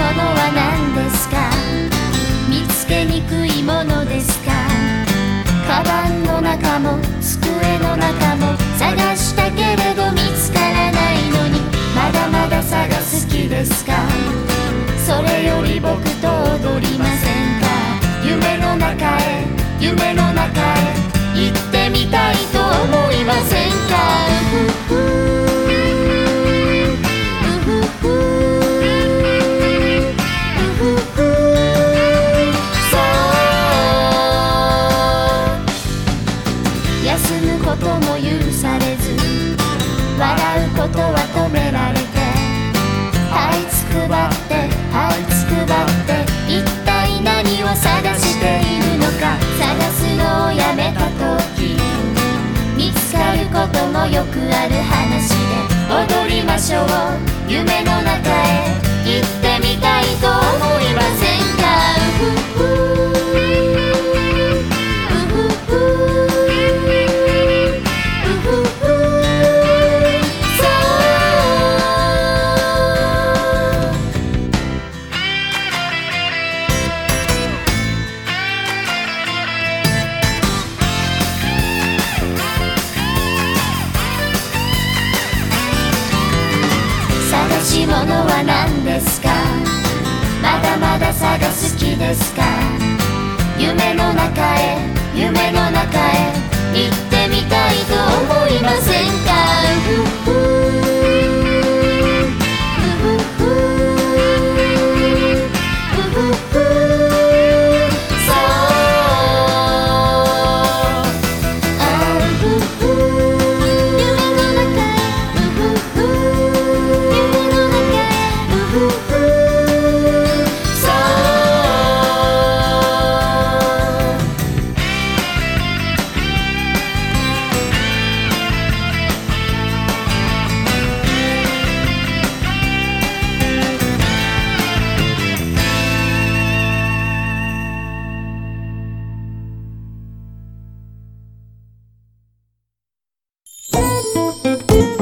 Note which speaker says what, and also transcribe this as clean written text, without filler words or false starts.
Speaker 1: は何ですか？見つけにくいものですか？カバンの中も机の中も探したけれど見つからないのに、まだまだ探す気ですか？それより僕と踊りませんか？夢の中へ夢の中へ行ってみたいと思いませんか？休むことも許されず、笑うことは止められて、這いつくばって這いつくばって、一体何を探しているのか。探すのをやめた時、見つかることもよくある話で、踊りましょう夢の中へ行ってみたいと思いませんか？探し物は何ですか？まだまだ探す気ですか？